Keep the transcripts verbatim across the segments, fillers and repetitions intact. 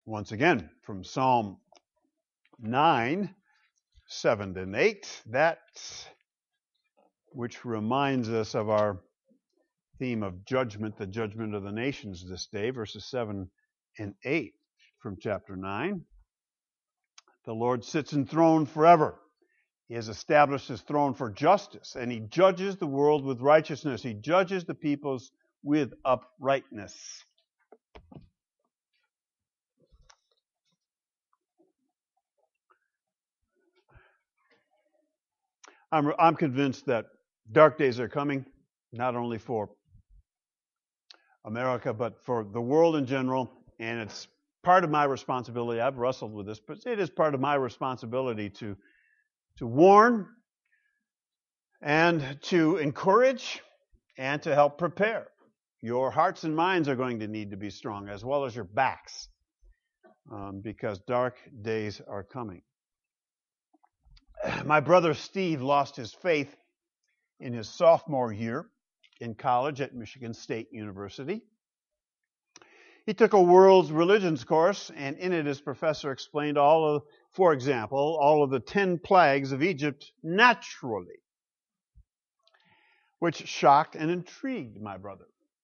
once again from Psalm nine, seven and eight, that which reminds us of our theme of judgment, the judgment of the nations this day, verses seven and eight from chapter nine. The Lord sits enthroned forever. He has established his throne for justice, and he judges the world with righteousness. He judges the peoples with uprightness. I'm, I'm convinced that dark days are coming, not only for America, but for the world in general, and it's part of my responsibility. I've wrestled with this, but it is part of my responsibility to, to warn and to encourage and to help prepare. Your hearts and minds are going to need to be strong, as well as your backs, um, because dark days are coming. My brother Steve lost his faith in his sophomore year in college at Michigan State University. He took a world's religions course, and in it his professor explained all of, for example, all of the ten plagues of Egypt naturally, which shocked and intrigued my brother.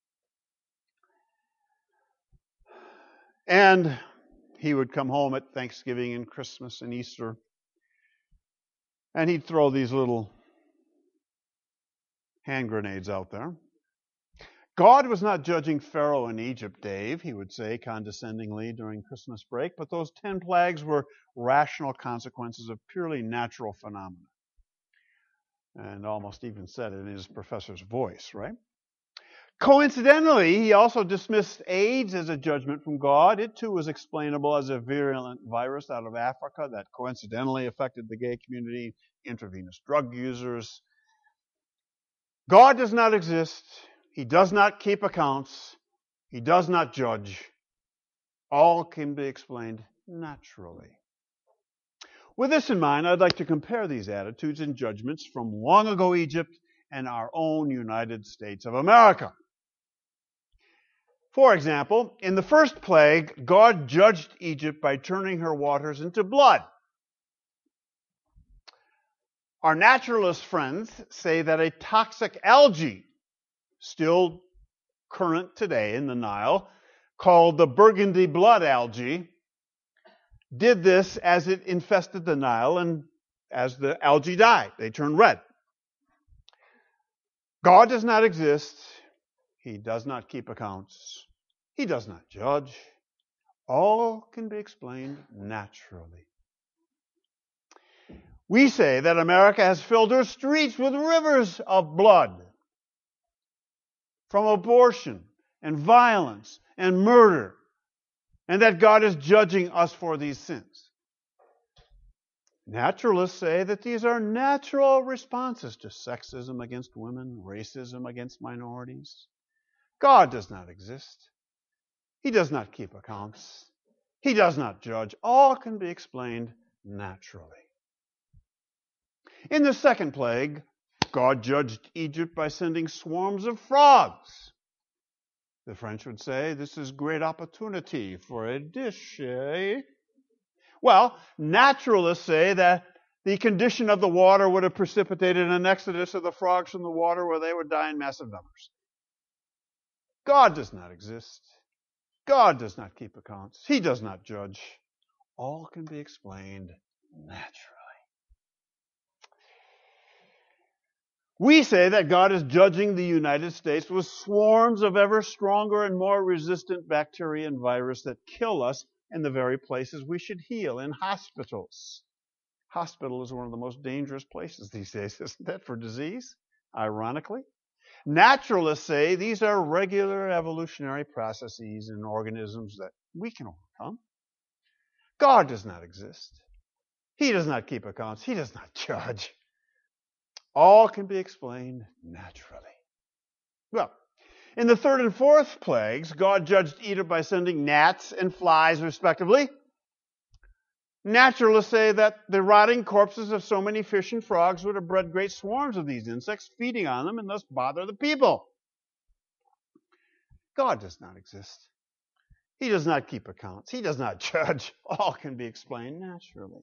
And he would come home at Thanksgiving and Christmas and Easter, and he'd throw these little hand grenades out there. God was not judging Pharaoh in Egypt, Dave, he would say condescendingly during Christmas break, but those ten plagues were rational consequences of purely natural phenomena. And almost even said it in his professor's voice, right? Coincidentally, he also dismissed AIDS as a judgment from God. It too was explainable as a virulent virus out of Africa that coincidentally affected the gay community, intravenous drug users. God does not exist. He does not keep accounts. He does not judge. All can be explained naturally. With this in mind, I'd like to compare these attitudes and judgments from long ago Egypt and our own United States of America. For example, in the first plague, God judged Egypt by turning her waters into blood. Our naturalist friends say that a toxic algae, still current today in the Nile, called the burgundy blood algae, did this as it infested the Nile, and as the algae died, they turned red. God does not exist. He does not keep accounts. He does not judge. All can be explained naturally. We say that America has filled her streets with rivers of blood from abortion and violence and murder, and that God is judging us for these sins. Naturalists say that these are natural responses to sexism against women, racism against minorities. God does not exist. He does not keep accounts. He does not judge. All can be explained naturally. In the second plague, God judged Egypt by sending swarms of frogs. The French would say, this is great opportunity for a dish, eh? Well, naturalists say that the condition of the water would have precipitated an exodus of the frogs from the water where they would die in massive numbers. God does not exist. God does not keep accounts. He does not judge. All can be explained naturally. We say that God is judging the United States with swarms of ever stronger and more resistant bacteria and virus that kill us in the very places we should heal, in hospitals. Hospital is one of the most dangerous places these days, isn't it, for disease, ironically? Naturalists say these are regular evolutionary processes in organisms that we can overcome. God does not exist. He does not keep accounts. He does not judge. All can be explained naturally. Well, in the third and fourth plagues, God judged Egypt by sending gnats and flies, respectively. Naturalists say that the rotting corpses of so many fish and frogs would have bred great swarms of these insects, feeding on them and thus bother the people. God does not exist. He does not keep accounts. He does not judge. All can be explained naturally.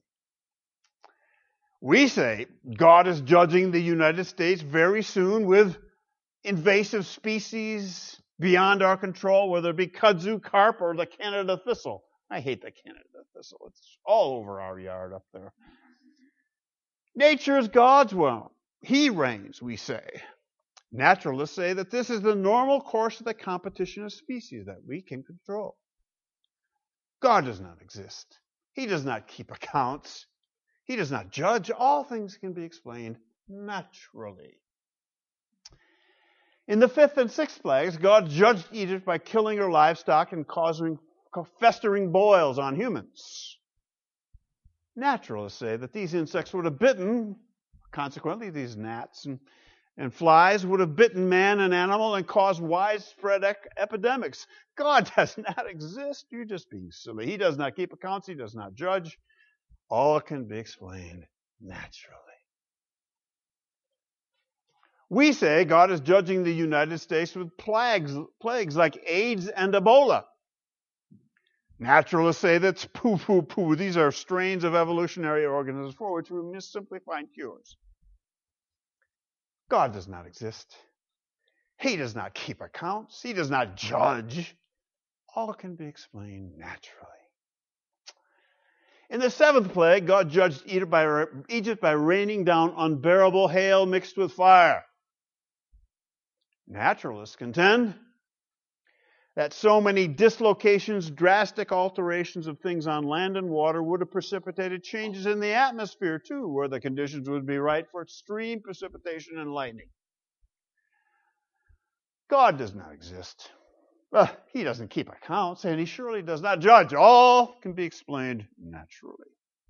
We say God is judging the United States very soon with invasive species beyond our control, whether it be kudzu carp or the Canada thistle. I hate the Canada thistle. It's all over our yard up there. Nature is God's will. He reigns, we say. Naturalists say that this is the normal course of the competition of species that we can control. God does not exist. He does not keep accounts. He does not judge. All things can be explained naturally. In the fifth and sixth plagues, God judged Egypt by killing her livestock and causing festering boils on humans. Naturalists say that these insects would have bitten, consequently these gnats and, and flies would have bitten man and animal and caused widespread ec- epidemics. God does not exist. You're just being silly. He does not keep accounts. He does not judge. All can be explained naturally. We say God is judging the United States with plagues, plagues like AIDS and Ebola. Naturalists say that's poo, poo, poo. These are strains of evolutionary organisms for which we must simply find cures. God does not exist. He does not keep accounts. He does not judge. All can be explained naturally. In the seventh plague, God judged Egypt by, Egypt by raining down unbearable hail mixed with fire. Naturalists contend that so many dislocations, drastic alterations of things on land and water would have precipitated changes in the atmosphere too, where the conditions would be right for extreme precipitation and lightning. God does not exist. Well, he doesn't keep accounts, and he surely does not judge. All can be explained naturally.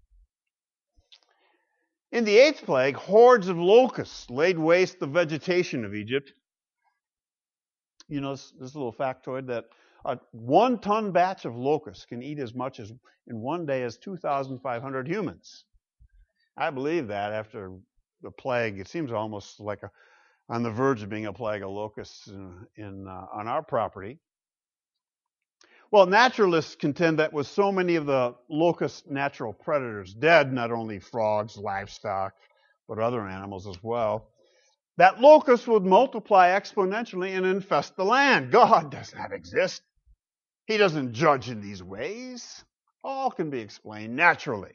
In the eighth plague, hordes of locusts laid waste the vegetation of Egypt. You know, this, this little factoid that a one-ton batch of locusts can eat as much as in one day as two thousand five hundred humans. I believe that after the plague. It seems almost like a, on the verge of being a plague of locusts in, in uh, on our property. Well, naturalists contend that with so many of the locust natural predators dead, not only frogs, livestock, but other animals as well, that locusts would multiply exponentially and infest the land. God does not exist. He doesn't judge in these ways. All can be explained naturally.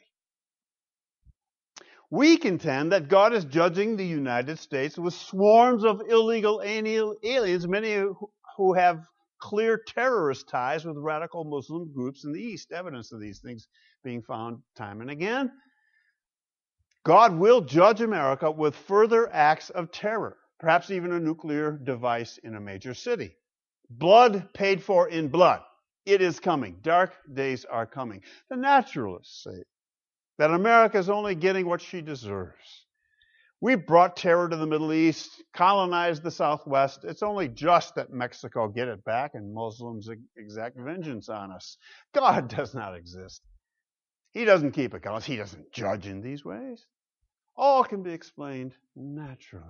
We contend that God is judging the United States with swarms of illegal aliens, many who have clear terrorist ties with radical Muslim groups in the East. Evidence of these things being found time and again. God will judge America with further acts of terror, perhaps even a nuclear device in a major city. Blood paid for in blood. It is coming. Dark days are coming. The naturalists say that America is only getting what she deserves. We brought terror to the Middle East, colonized the Southwest. It's only just that Mexico get it back and Muslims exact vengeance on us. God does not exist. He doesn't keep accounts. He doesn't judge in these ways. All can be explained naturally.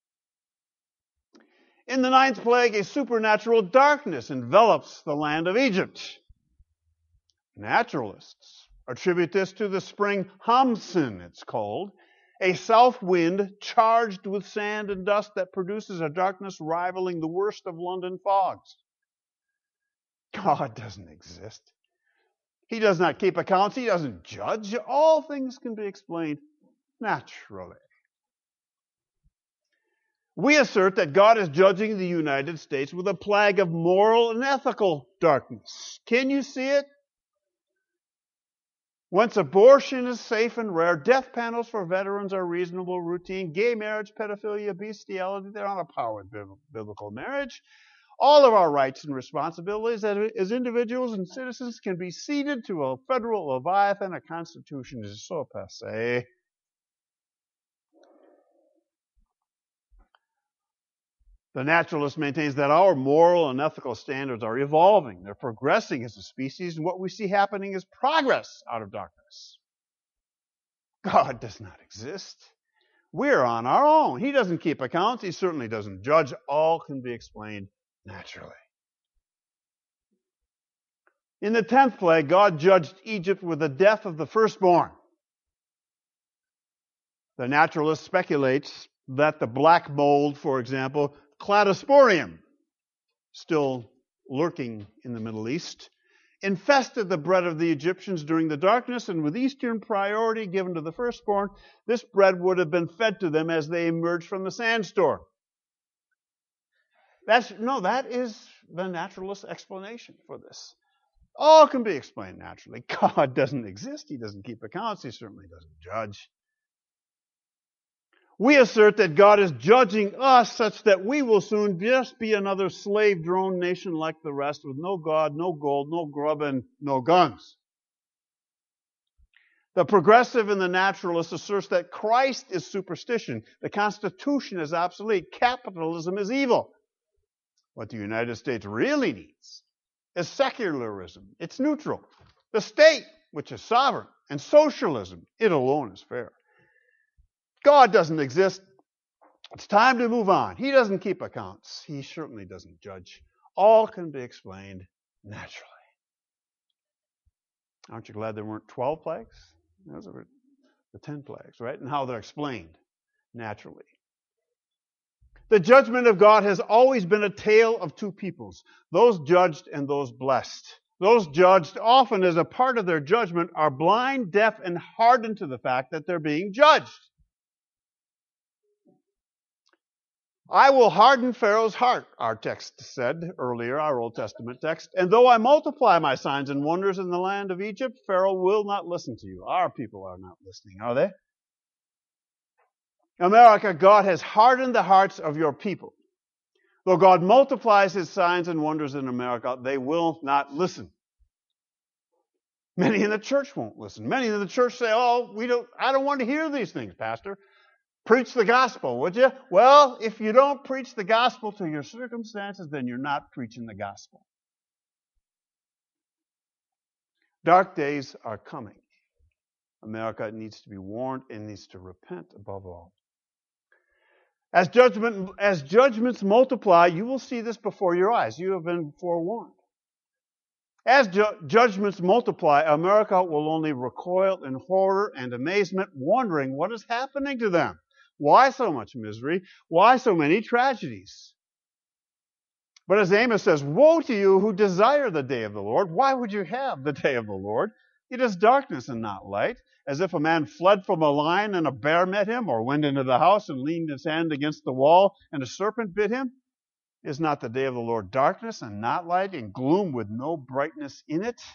In the ninth plague, a supernatural darkness envelops the land of Egypt. Naturalists attribute this to the spring Hamsun, it's called, a south wind charged with sand and dust that produces a darkness rivaling the worst of London fogs. God doesn't exist. He does not keep accounts. He doesn't judge. All things can be explained naturally. We assert that God is judging the United States with a plague of moral and ethical darkness. Can you see it? Once abortion is safe and rare, death panels for veterans are reasonable routine, gay marriage, pedophilia, bestiality, they're on a par with biblical marriage. All of our rights and responsibilities as individuals and citizens can be ceded to a federal leviathan. A constitution is so passé. The naturalist maintains that our moral and ethical standards are evolving. They're progressing as a species, and what we see happening is progress out of darkness. God does not exist. We're on our own. He doesn't keep accounts. He certainly doesn't judge. All can be explained naturally. In the tenth plague, God judged Egypt with the death of the firstborn. The naturalist speculates that the black mold, for example, Cladosporium, still lurking in the Middle East, infested the bread of the Egyptians during the darkness, and with Eastern priority given to the firstborn, this bread would have been fed to them as they emerged from the sandstorm. That's, no, that is the naturalist explanation for this. All can be explained naturally. God doesn't exist. He doesn't keep accounts. He certainly doesn't judge. We assert that God is judging us such that we will soon just be another slave-drone nation like the rest, with no God, no gold, no grub, and no guns. The progressive and the naturalist asserts that Christ is superstition, the Constitution is obsolete, capitalism is evil. What the United States really needs is secularism. It's neutral. The state, which is sovereign, and socialism, it alone is fair. God doesn't exist. It's time to move on. He doesn't keep accounts. He certainly doesn't judge. All can be explained naturally. Aren't you glad there weren't twelve plagues? Those were the ten plagues, right? And how they're explained naturally. The judgment of God has always been a tale of two peoples, those judged and those blessed. Those judged, often as a part of their judgment, are blind, deaf, and hardened to the fact that they're being judged. I will harden Pharaoh's heart, our text said earlier, our Old Testament text. And though I multiply my signs and wonders in the land of Egypt, Pharaoh will not listen to you. Our people are not listening, are they? America, God has hardened the hearts of your people. Though God multiplies his signs and wonders in America, they will not listen. Many in the church won't listen. Many in the church say, oh, we don't, I don't want to hear these things, Pastor. Preach the gospel, would you? Well, if you don't preach the gospel to your circumstances, then you're not preaching the gospel. Dark days are coming. America needs to be warned and needs to repent above all. As judgment, as judgments multiply, you will see this before your eyes. You have been forewarned. As ju- judgments multiply, America will only recoil in horror and amazement, wondering what is happening to them. Why so much misery? Why so many tragedies? But as Amos says, woe to you who desire the day of the Lord. Why would you have the day of the Lord? It is darkness and not light, as if a man fled from a lion and a bear met him, or went into the house and leaned his hand against the wall and a serpent bit him. Is not the day of the Lord darkness and not light, and gloom with no brightness in it?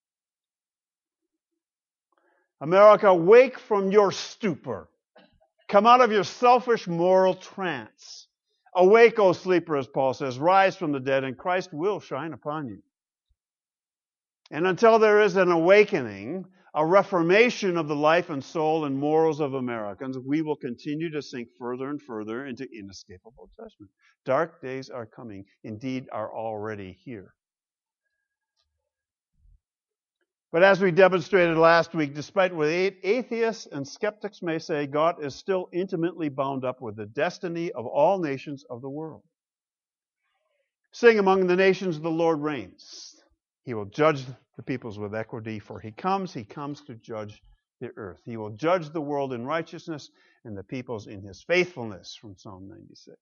America, wake from your stupor. Come out of your selfish moral trance. Awake, O sleeper, as Paul says. Rise from the dead, and Christ will shine upon you. And until there is an awakening, a reformation of the life and soul and morals of Americans, we will continue to sink further and further into inescapable judgment. Dark days are coming, indeed are already here. But as we demonstrated last week, despite what atheists and skeptics may say, God is still intimately bound up with the destiny of all nations of the world. Sing among the nations, the Lord reigns. He will judge the peoples with equity, for he comes, he comes to judge the earth. He will judge the world in righteousness and the peoples in his faithfulness, from Psalm ninety-six.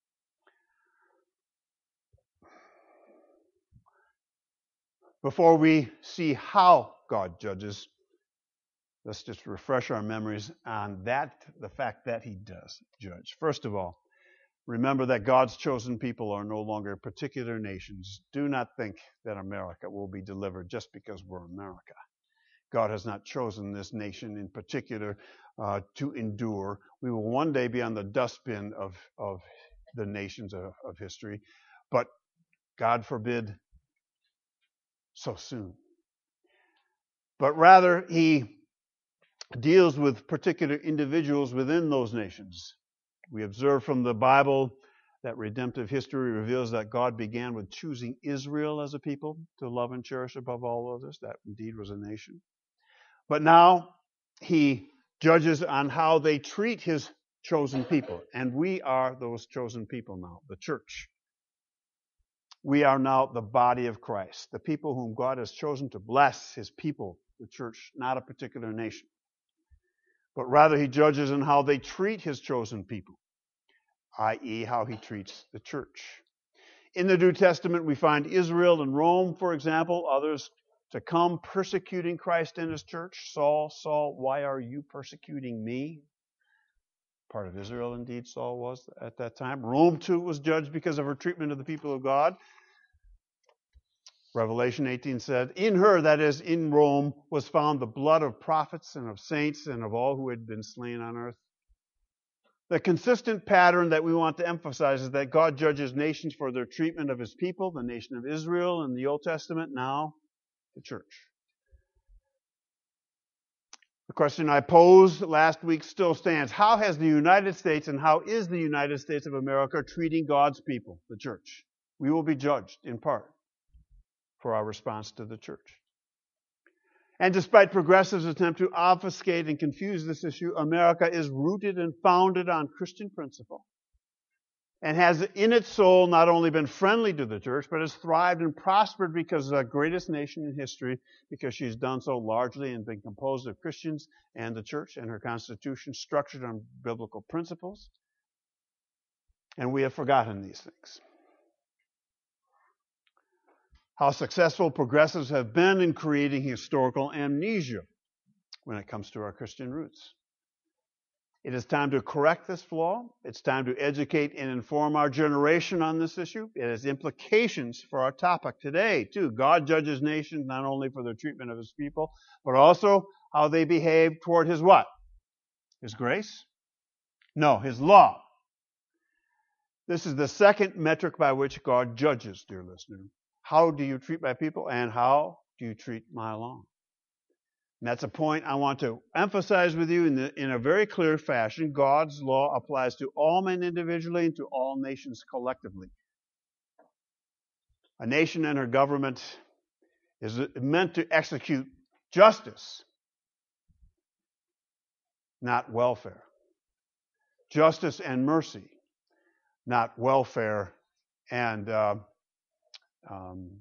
Before we see how God judges, let's just refresh our memories on that, the fact that he does judge. First of all, remember that God's chosen people are no longer particular nations. Do not think that America will be delivered just because we're America. God has not chosen this nation in particular uh, to endure. We will one day be on the dustbin of, of the nations of, of history, but God forbid so soon. But rather, he deals with particular individuals within those nations. We observe from the Bible that redemptive history reveals that God began with choosing Israel as a people to love and cherish above all others. That indeed was a nation. But now he judges on how they treat his chosen people. And we are those chosen people now, the church. We are now the body of Christ, the people whom God has chosen to bless his people, the church, not a particular nation. But rather he judges in how they treat his chosen people, that is how he treats the church. In the New Testament, we find Israel and Rome, for example, others to come persecuting Christ and his church. Saul, Saul, why are you persecuting me? Part of Israel, indeed, Saul was at that time. Rome, too, was judged because of her treatment of the people of God. Revelation eighteen said, in her, that is, in Rome, was found the blood of prophets and of saints and of all who had been slain on earth. The consistent pattern that we want to emphasize is that God judges nations for their treatment of his people, the nation of Israel in the Old Testament, now the church. The question I posed last week still stands. How has the United States and how is the United States of America treating God's people, the church? We will be judged in part for our response to the church. And despite progressives' attempt to obfuscate and confuse this issue, America is rooted and founded on Christian principle and has in its soul not only been friendly to the church, but has thrived and prospered because of the greatest nation in history, because she's done so largely and been composed of Christians and the church and her constitution structured on biblical principles. And we have forgotten these things. How successful progressives have been in creating historical amnesia when it comes to our Christian roots. It is time to correct this flaw. It's time to educate and inform our generation on this issue. It has implications for our topic today, too. God judges nations not only for their treatment of his people, but also how they behave toward his what? His grace? No, his law. This is the second metric by which God judges, dear listener. How do you treat my people, and how do you treat my law? And that's a point I want to emphasize with you in, the, in a very clear fashion. God's law applies to all men individually and to all nations collectively. A nation and her government is meant to execute justice, not welfare. Justice and mercy, not welfare and uh, Um,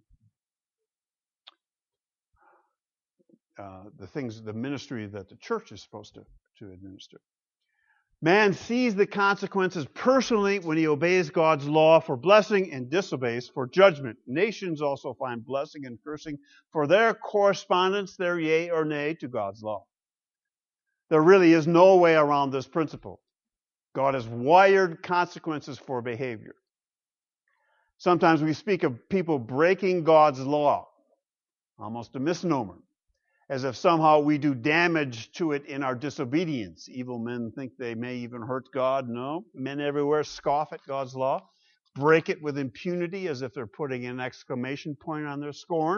uh, the things, the ministry that the church is supposed to, to administer. Man sees the consequences personally when he obeys God's law for blessing and disobeys for judgment. Nations also find blessing and cursing for their correspondence, their yea or nay to God's law. There really is no way around this principle. God has wired consequences for behavior. Sometimes we speak of people breaking God's law, almost a misnomer, as if somehow we do damage to it in our disobedience. Evil men think they may even hurt God. No, men everywhere scoff at God's law, break it with impunity as if they're putting an exclamation point on their scorn.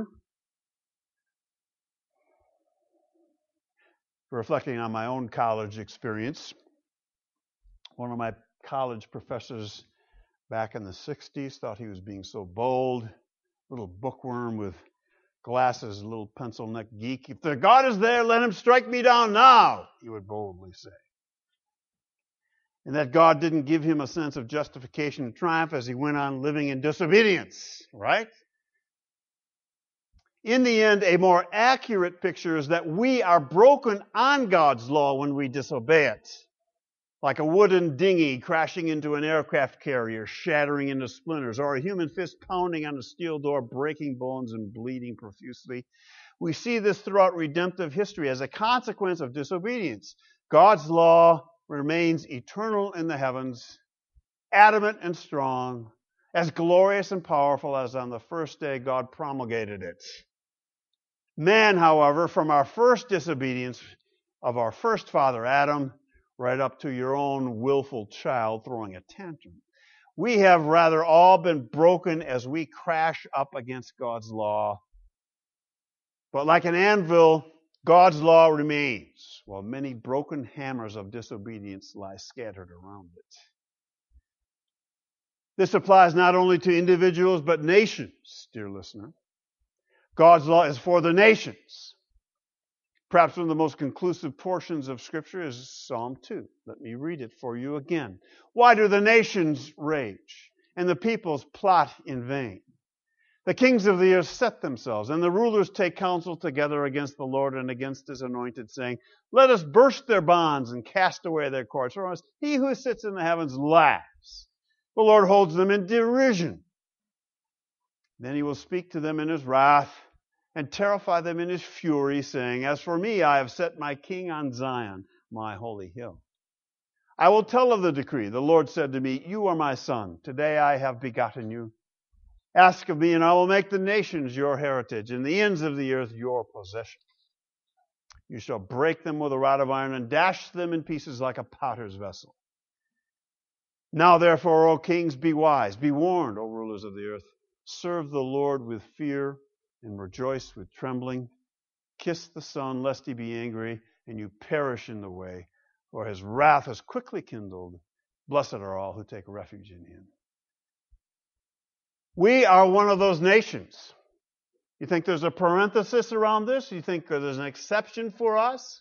Reflecting on my own college experience, one of my college professors back in the sixties thought he was being so bold, little bookworm with glasses, a little pencil-neck geek. If the God is there, let him strike me down now, he would boldly say. And that God didn't give him a sense of justification and triumph as he went on living in disobedience, right? In the end, a more accurate picture is that we are broken on God's law when we disobey it. Like a wooden dinghy crashing into an aircraft carrier, shattering into splinters, or a human fist pounding on a steel door, breaking bones and bleeding profusely. We see this throughout redemptive history as a consequence of disobedience. God's law remains eternal in the heavens, adamant and strong, as glorious and powerful as on the first day God promulgated it. Man, however, from our first disobedience of our first father Adam, right up to your own willful child throwing a tantrum, we have rather all been broken as we crash up against God's law. But like an anvil, God's law remains, while many broken hammers of disobedience lie scattered around it. This applies not only to individuals, but nations, dear listener. God's law is for the nations. Perhaps one of the most conclusive portions of Scripture is Psalm two. Let me read it for you again. Why do the nations rage and the peoples plot in vain? The kings of the earth set themselves, and the rulers take counsel together against the Lord and against his anointed, saying, let us burst their bonds and cast away their cords. For us, he who sits in the heavens laughs. The Lord holds them in derision. Then he will speak to them in his wrath and terrify them in his fury, saying, as for me, I have set my king on Zion, my holy hill. I will tell of the decree. The Lord said to me, you are my son. Today I have begotten you. Ask of me, and I will make the nations your heritage, and the ends of the earth your possession. You shall break them with a rod of iron, and dash them in pieces like a potter's vessel. Now therefore, O kings, be wise. Be warned, O rulers of the earth. Serve the Lord with fear, and rejoice with trembling. Kiss the Son, lest he be angry, and you perish in the way, for his wrath is quickly kindled. Blessed are all who take refuge in him. We are one of those nations. You think there's a parenthesis around this? You think there's an exception for us?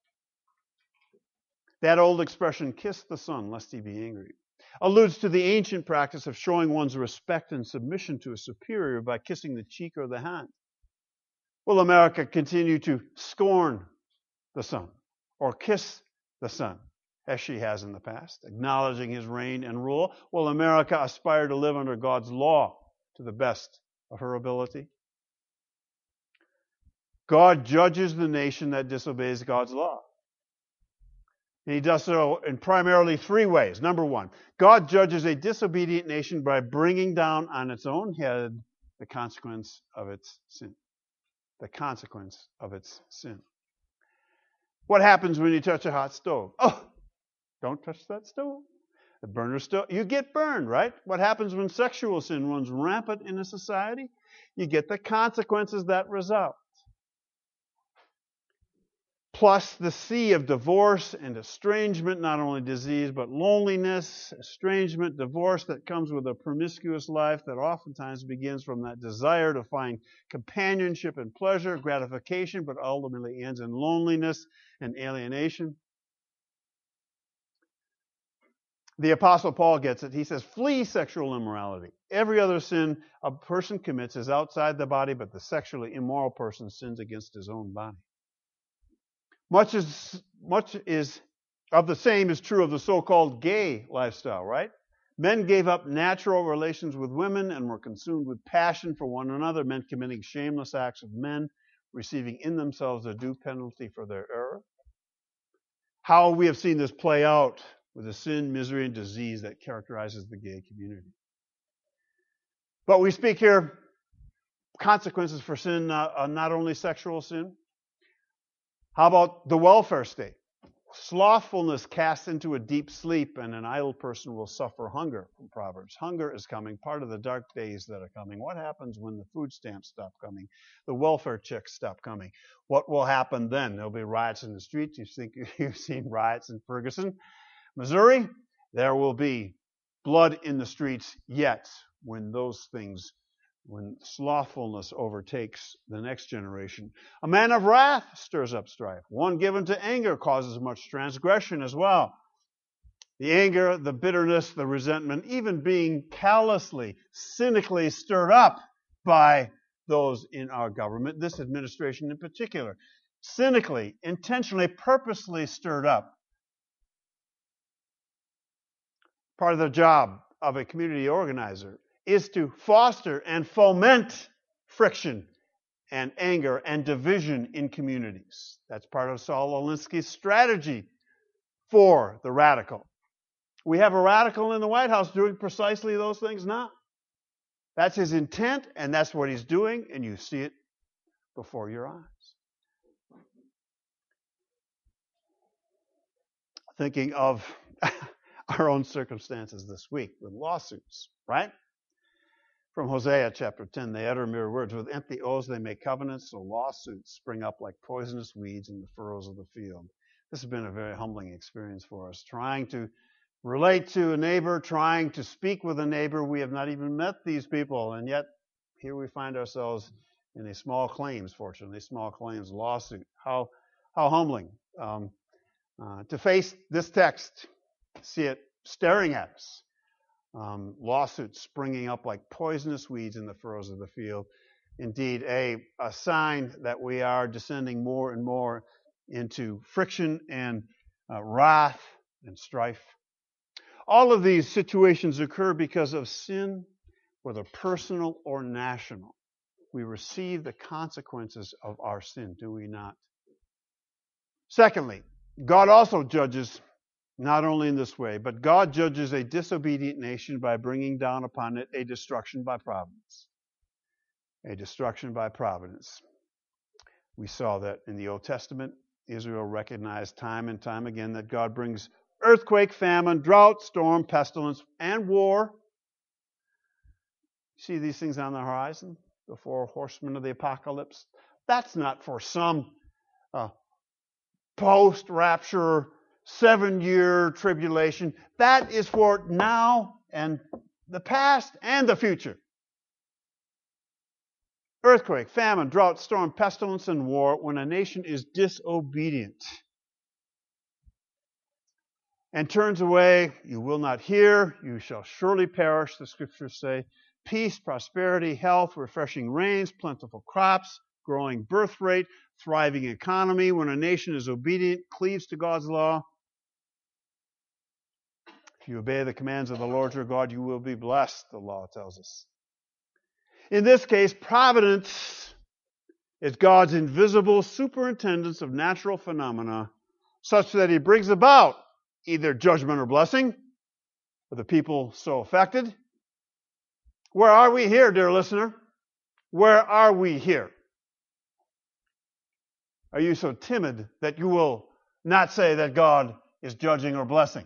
That old expression, kiss the Son, lest he be angry, alludes to the ancient practice of showing one's respect and submission to a superior by kissing the cheek or the hand. Will America continue to scorn the Son or kiss the Son as she has in the past, acknowledging his reign and rule? Will America aspire to live under God's law to the best of her ability? God judges the nation that disobeys God's law. And he does so in primarily three ways. Number one, God judges a disobedient nation by bringing down on its own head the consequence of its sin. The consequence of its sin. What happens when you touch a hot stove? Oh, don't touch that stove. The burner stove, you get burned, right? What happens when sexual sin runs rampant in a society? You get the consequences that result. Plus the sea of divorce and estrangement, not only disease, but loneliness, estrangement, divorce that comes with a promiscuous life that oftentimes begins from that desire to find companionship and pleasure, gratification, but ultimately ends in loneliness and alienation. The Apostle Paul gets it. He says, flee sexual immorality. Every other sin a person commits is outside the body, but the sexually immoral person sins against his own body. Much is, much is of the same is true of the so-called gay lifestyle, right? Men gave up natural relations with women and were consumed with passion for one another, men committing shameless acts of men, receiving in themselves a due penalty for their error. How we have seen this play out with the sin, misery, and disease that characterizes the gay community. But we speak here consequences for sin, uh, not only sexual sin. How about the welfare state? Slothfulness casts into a deep sleep, and an idle person will suffer hunger, from Proverbs. Hunger is coming, part of the dark days that are coming. What happens when the food stamps stop coming? The welfare checks stop coming. What will happen then? There'll be riots in the streets. You think you've seen riots in Ferguson, Missouri? There will be blood in the streets yet when those things when slothfulness overtakes the next generation. A man of wrath stirs up strife. One given to anger causes much transgression as well. The anger, the bitterness, the resentment, even being callously, cynically stirred up by those in our government, this administration in particular. Cynically, intentionally, purposely stirred up. Part of the job of a community organizer is to foster and foment friction and anger and division in communities. That's part of Saul Alinsky's strategy for the radical. We have a radical in the White House doing precisely those things now. That's his intent, and that's what he's doing, and you see it before your eyes. Thinking of our own circumstances this week with lawsuits, right? From Hosea chapter ten, they utter mere words. With empty oaths they make covenants, so lawsuits spring up like poisonous weeds in the furrows of the field. This has been a very humbling experience for us. Trying to relate to a neighbor, trying to speak with a neighbor. We have not even met these people, and yet here we find ourselves in a small claims, fortunately, small claims lawsuit. How, how humbling um, uh, to face this text, see it staring at us. Um, lawsuits springing up like poisonous weeds in the furrows of the field. Indeed, a, a sign that we are descending more and more into friction and uh, wrath and strife. All of these situations occur because of sin, whether personal or national. We receive the consequences of our sin, do we not? Secondly, God also judges not only in this way, but God judges a disobedient nation by bringing down upon it a destruction by providence. A destruction by providence. We saw that in the Old Testament. Israel recognized time and time again that God brings earthquake, famine, drought, storm, pestilence, and war. See these things on the horizon? The four horsemen of the apocalypse. That's not for some uh, post-rapture, seven-year tribulation. That is for now and the past and the future. Earthquake, famine, drought, storm, pestilence, and war when a nation is disobedient and turns away. You will not hear. You shall surely perish, the scriptures say. Peace, prosperity, health, refreshing rains, plentiful crops, growing birth rate, thriving economy. When a nation is obedient, cleaves to God's law. If you obey the commands of the Lord your God, you will be blessed, the law tells us. In this case, providence is God's invisible superintendence of natural phenomena such that he brings about either judgment or blessing for the people so affected. Where are we here, dear listener? Where are we here? Are you so timid that you will not say that God is judging or blessing?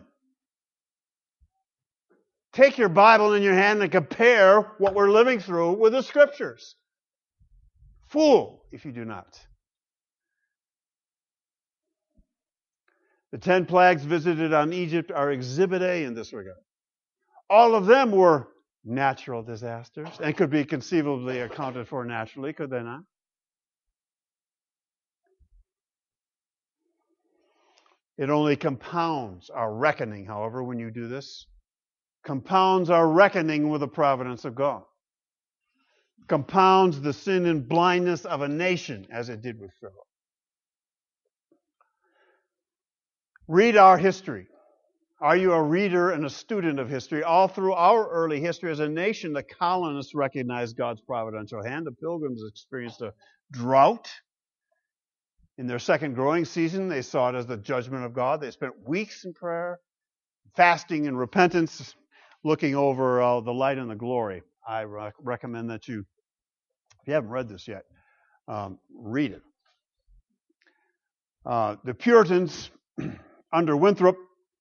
Take your Bible in your hand and compare what we're living through with the Scriptures. Fool, if you do not. The ten plagues visited on Egypt are Exhibit A in this regard. All of them were natural disasters and could be conceivably accounted for naturally, could they not? It only compounds our reckoning, however, when you do this. Compounds our reckoning with the providence of God. Compounds the sin and blindness of a nation, as it did with Pharaoh. Read our history. Are you a reader and a student of history? All through our early history as a nation, the colonists recognized God's providential hand. The Pilgrims experienced a drought. In their second growing season, they saw it as the judgment of God. They spent weeks in prayer, fasting and repentance, looking over uh, the light and the glory. I re- recommend that you, if you haven't read this yet, um, read it. Uh, the Puritans, under Winthrop,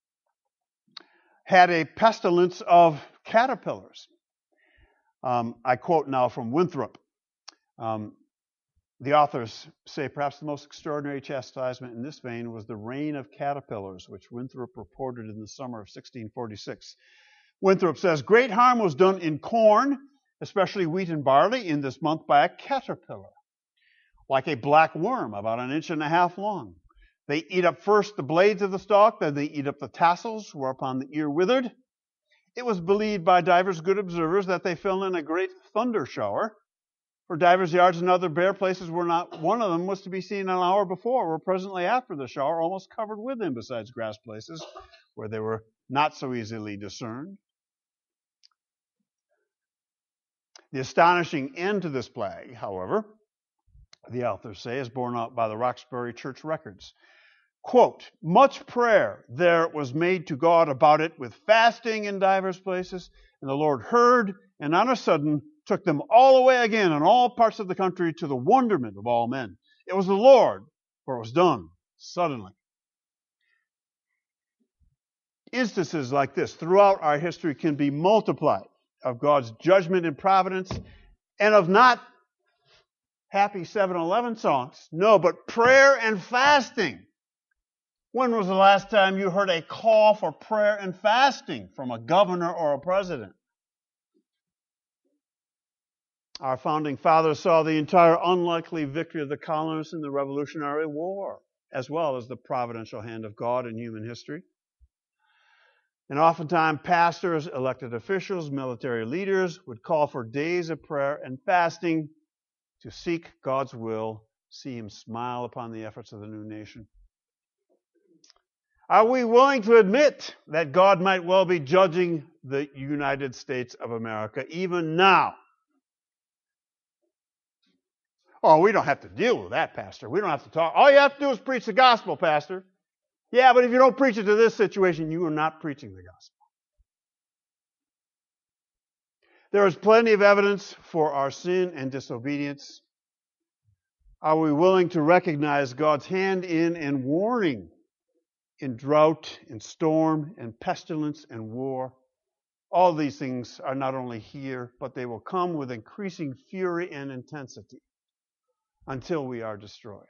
had a pestilence of caterpillars. Um, I quote now from Winthrop. Um, the authors say perhaps the most extraordinary chastisement in this vein was the rain of caterpillars, which Winthrop reported in the summer of sixteen forty-six. Winthrop says, great harm was done in corn, especially wheat and barley, in this month by a caterpillar, like a black worm, about an inch and a half long. They eat up first the blades of the stalk, then they eat up the tassels, whereupon the ear withered. It was believed by divers good observers that they fell in a great thunder shower, for divers yards and other bare places were not one of them was to be seen an hour before, or presently after the shower, almost covered with them, besides grass places, where they were not so easily discerned. The astonishing end to this plague, however, the authors say, is borne out by the Roxbury Church records. Quote, much prayer there was made to God about it with fasting in divers places, and the Lord heard, and on a sudden took them all away again in all parts of the country to the wonderment of all men. It was the Lord, for it was done suddenly. Instances like this throughout our history can be multiplied of God's judgment and providence, and of not happy seven eleven songs, no, but prayer and fasting. When was the last time you heard a call for prayer and fasting from a governor or a president? Our founding fathers saw the entire unlikely victory of the colonists in the Revolutionary War, as well as the providential hand of God in human history. And oftentimes pastors, elected officials, military leaders would call for days of prayer and fasting to seek God's will, see Him smile upon the efforts of the new nation. Are we willing to admit that God might well be judging the United States of America even now? Oh, we don't have to deal with that, Pastor. We don't have to talk. All you have to do is preach the gospel, Pastor. Yeah, but if you don't preach it to this situation, you are not preaching the gospel. There is plenty of evidence for our sin and disobedience. Are we willing to recognize God's hand in and warning in drought, in storm, in pestilence, and war? All these things are not only here, but they will come with increasing fury and intensity until we are destroyed.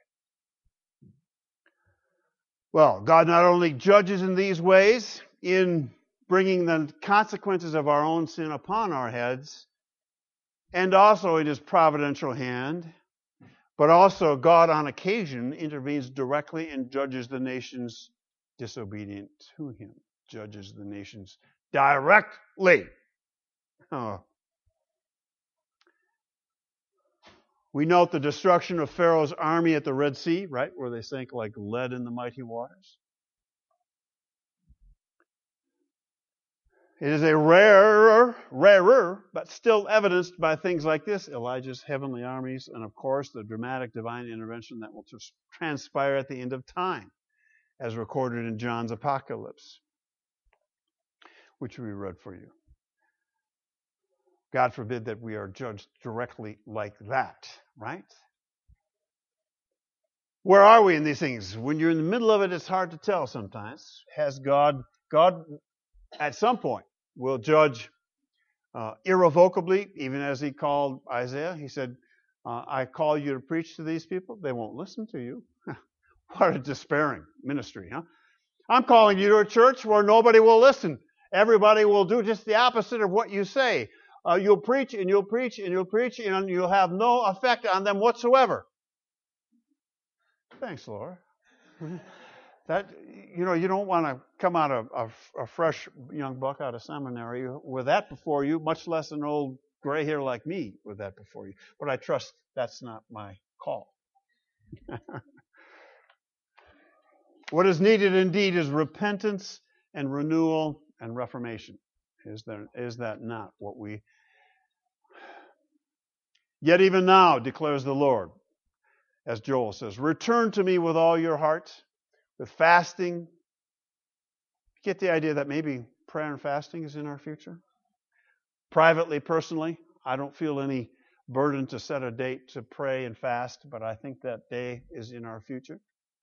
Well, God not only judges in these ways, in bringing the consequences of our own sin upon our heads, and also in His providential hand, but also God on occasion intervenes directly and judges the nations disobedient to Him. Judges the nations directly. Oh. We note the destruction of Pharaoh's army at the Red Sea, right, where they sank like lead in the mighty waters. It is a rarer, rarer, but still evidenced by things like this, Elijah's heavenly armies, and of course the dramatic divine intervention that will transpire at the end of time, as recorded in John's Apocalypse, which we read for you. God forbid that we are judged directly like that, right? Where are we in these things? When you're in the middle of it, it's hard to tell sometimes. Has God, God at some point will judge uh, irrevocably, even as He called Isaiah. He said, uh, I call you to preach to these people. They won't listen to you. What a despairing ministry, huh? I'm calling you to a church where nobody will listen. Everybody will do just the opposite of what you say. Uh, you'll preach and you'll preach and you'll preach and you'll have no effect on them whatsoever. Thanks, Laura. That, you know, you don't want to come out of a, a fresh young buck out of seminary with that before you, much less an old gray hair like me with that before you. But I trust that's not my call. What is needed indeed is repentance and renewal and reformation. Is there, is that not what we... Yet even now, declares the Lord, as Joel says, return to me with all your heart, with fasting. Get the idea that maybe prayer and fasting is in our future? Privately, personally, I don't feel any burden to set a date to pray and fast, but I think that day is in our future.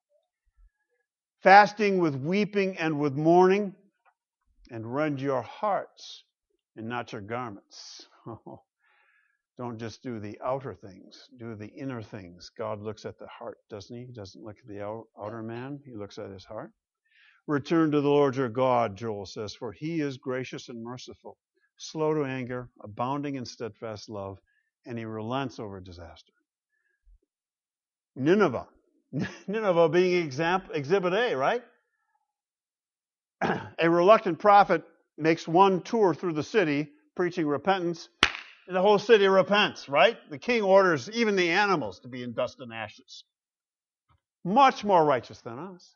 Fasting with weeping and with mourning, and rend your hearts and not your garments. Don't just do the outer things, do the inner things. God looks at the heart, doesn't He? He doesn't look at the outer man, He looks at his heart. Return to the Lord your God, Joel says, for He is gracious and merciful, slow to anger, abounding in steadfast love, and He relents over disaster. Nineveh. Nineveh being example, exhibit A, right? A reluctant prophet makes one tour through the city preaching repentance, and the whole city repents, right? The king orders even the animals to be in dust and ashes. Much more righteous than us.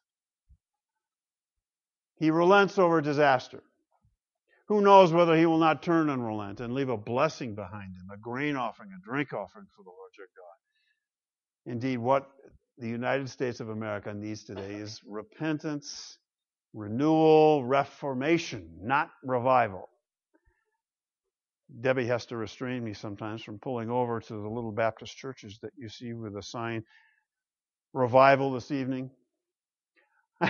He relents over disaster. Who knows whether He will not turn and relent and leave a blessing behind Him, a grain offering, a drink offering for the Lord your God. Indeed, what the United States of America needs today is repentance, renewal, reformation, not revival. Debbie has to restrain me sometimes from pulling over to the little Baptist churches that you see with a sign, revival this evening. I,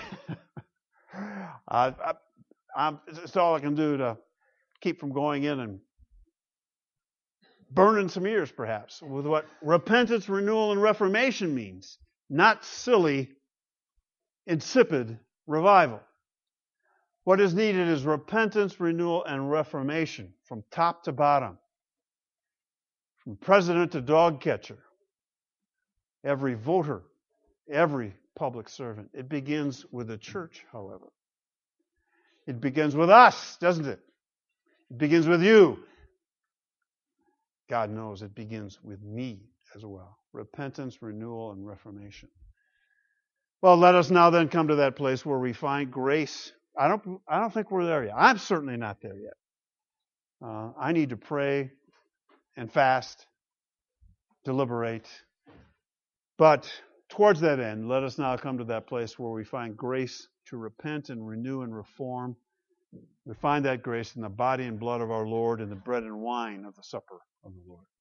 I, I'm, it's all I can do to keep from going in and burning some ears, perhaps, with what repentance, renewal, and reformation means. Not silly, insipid revival. What is needed is repentance, renewal, and reformation from top to bottom. From president to dog catcher. Every voter, every public servant. It begins with the church, however. It begins with us, doesn't it? It begins with you. God knows it begins with me as well. Repentance, renewal, and reformation. Well, let us now then come to that place where we find grace. I don't, I don't think we're there yet. I'm certainly not there yet. Uh, I need to pray and fast, deliberate. But towards that end, let us now come to that place where we find grace to repent and renew and reform. We find that grace in the body and blood of our Lord and the bread and wine of the supper of the Lord.